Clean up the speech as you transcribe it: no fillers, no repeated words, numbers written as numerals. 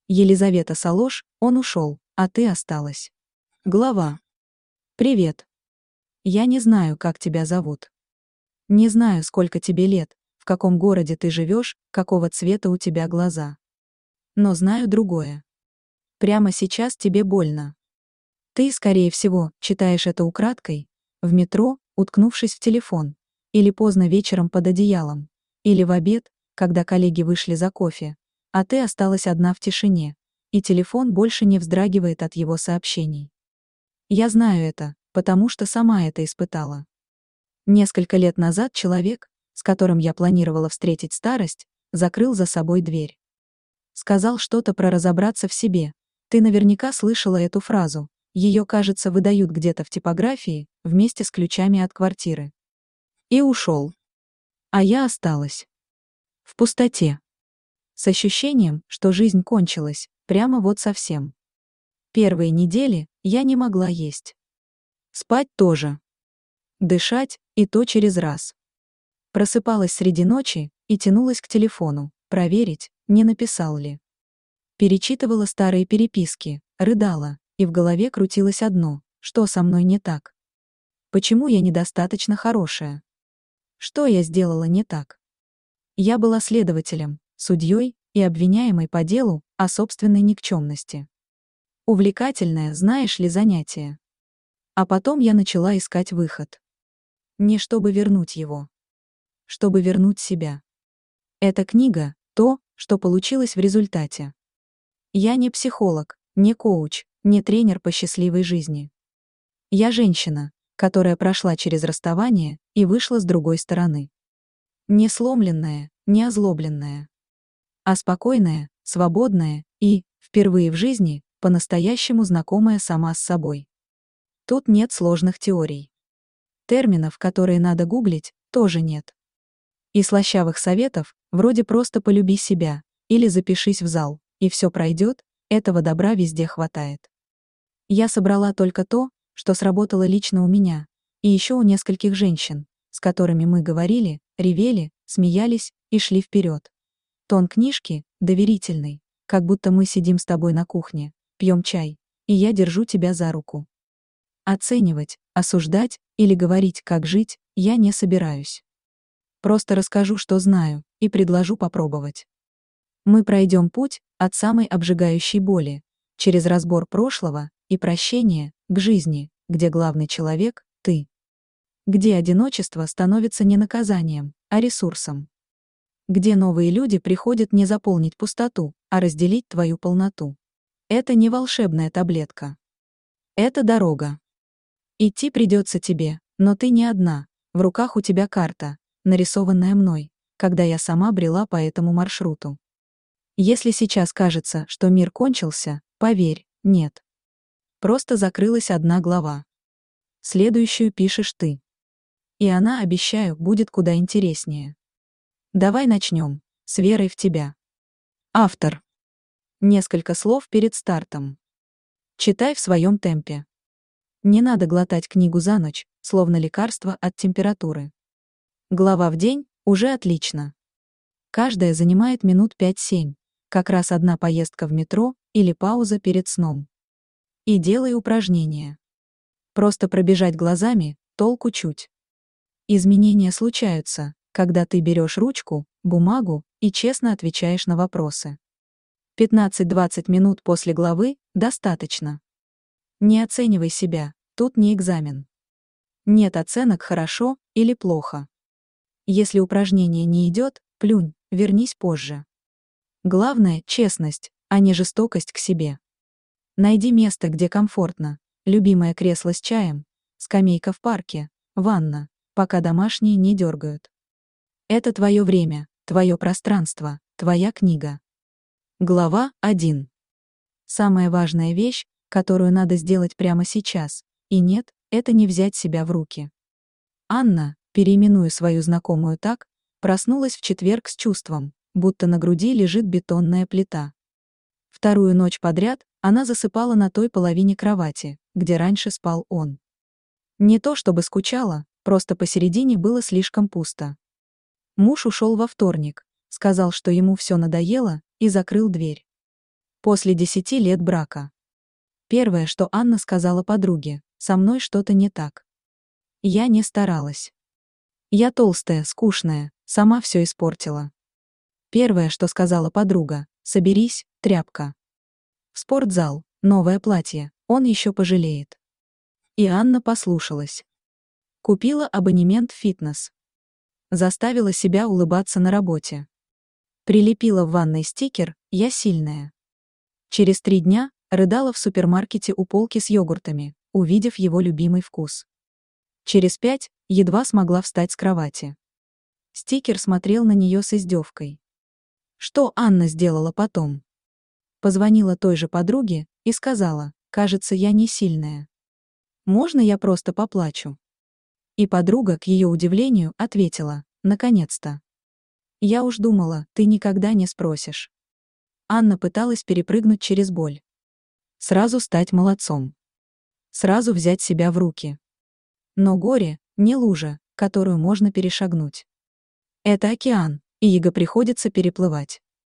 Елизавета Салош, он ушел, а ты осталась. Глава. Привет. Я не знаю, как тебя зовут. Не знаю, сколько тебе лет, в каком городе ты живешь, какого цвета у тебя глаза. Но знаю другое. Прямо сейчас тебе больно. Ты, скорее всего, читаешь это украдкой, в метро, уткнувшись в телефон, или поздно вечером под одеялом, или в обед, когда коллеги вышли за кофе, а ты осталась одна в тишине, и телефон больше не вздрагивает от его сообщений. Я знаю это, потому что сама это испытала. Несколько лет назад человек, с которым я планировала встретить старость, закрыл за собой дверь. Сказал что-то про разобраться в себе. Ты наверняка слышала эту фразу. Ее, кажется, выдают где-то в типографии, вместе с ключами от квартиры. И ушел. А я осталась. В пустоте. С ощущением, что жизнь кончилась, прямо вот совсем. Первые недели я не могла есть. Спать тоже. Дышать, и то через раз. Просыпалась среди ночи и тянулась к телефону, проверить, не написал ли. Перечитывала старые переписки, рыдала, и в голове крутилось одно: что со мной не так? Почему я недостаточно хорошая? Что я сделала не так? Я была следователем, судьей и обвиняемой по делу о собственной никчемности. Увлекательное, знаешь ли, занятие. А потом я начала искать выход. Не чтобы вернуть его. Чтобы вернуть себя. Эта книга — то, что получилось в результате. Я не психолог, не коуч, не тренер по счастливой жизни. Я женщина, которая прошла через расставание и вышла с другой стороны. Не сломленная, не озлобленная, а спокойная, свободная и, впервые в жизни, по-настоящему знакомая сама с собой. Тут нет сложных теорий. Терминов, которые надо гуглить, тоже нет. И слащавых советов, вроде «просто полюби себя» или «запишись в зал, и все пройдет», этого добра везде хватает. Я собрала только то, что сработало лично у меня, и еще у нескольких женщин, с которыми мы говорили, ревели, смеялись и шли вперед. Тон книжки доверительный, как будто мы сидим с тобой на кухне, пьем чай, и я держу тебя за руку. Оценивать, осуждать или говорить, как жить, я не собираюсь. Просто расскажу, что знаю, и предложу попробовать. Мы пройдем путь от самой обжигающей боли, через разбор прошлого и прощение, к жизни, где главный человек — ты. Где одиночество становится не наказанием, а ресурсом. Где новые люди приходят не заполнить пустоту, а разделить твою полноту. Это не волшебная таблетка. Это дорога. Идти придется тебе, но ты не одна, в руках у тебя карта, нарисованная мной, когда я сама брела по этому маршруту. Если сейчас кажется, что мир кончился, поверь, нет. Просто закрылась одна глава. Следующую пишешь ты. И она, обещаю, будет куда интереснее. Давай начнем. С верой в тебя. Автор. Несколько слов перед стартом. Читай в своем темпе. Не надо глотать книгу за ночь, словно лекарство от температуры. Глава в день — уже отлично. Каждая занимает минут 5-7, как раз одна поездка в метро или пауза перед сном. И делай упражнения. Просто пробежать глазами — толку чуть. Изменения случаются, когда ты берешь ручку, бумагу и честно отвечаешь на вопросы. 15-20 минут после главы достаточно. Не оценивай себя, тут не экзамен. Нет оценок хорошо или плохо. Если упражнение не идет, плюнь, вернись позже. Главное — честность, а не жестокость к себе. Найди место, где комфортно. Любимое кресло с чаем, скамейка в парке, ванна, пока домашние не дергают. Это твое время, твое пространство, твоя книга. Глава 1. Самая важная вещь, которую надо сделать прямо сейчас, и нет, это не взять себя в руки. Анна, переименуя свою знакомую так, проснулась в четверг с чувством, будто на груди лежит бетонная плита. Вторую ночь подряд она засыпала на той половине кровати, где раньше спал он. Не то чтобы скучала, просто посередине было слишком пусто. Муж ушел во вторник, сказал, что ему все надоело, и закрыл дверь. После 10 лет брака. Первое, что Анна сказала подруге: «Со мной что-то не так. Я не старалась. Я толстая, скучная, сама все испортила». Первое, что сказала подруга: «Соберись, тряпка. В спортзал, новое платье, он еще пожалеет». И Анна послушалась. Купила абонемент в фитнес. Заставила себя улыбаться на работе. Прилепила в ванной стикер «Я сильная». Через 3 дня рыдала в супермаркете у полки с йогуртами, увидев его любимый вкус. Через 5 едва смогла встать с кровати. Стикер смотрел на нее с издевкой. Что Анна сделала потом? Позвонила той же подруге и сказала: «Кажется, я не сильная. Можно я просто поплачу?» И подруга, к ее удивлению, ответила: «Наконец-то. Я уж думала, ты никогда не спросишь». Анна пыталась перепрыгнуть через боль. Сразу стать молодцом. Сразу взять себя в руки. Но горе — не лужа, которую можно перешагнуть. Это океан, и его приходится переплывать.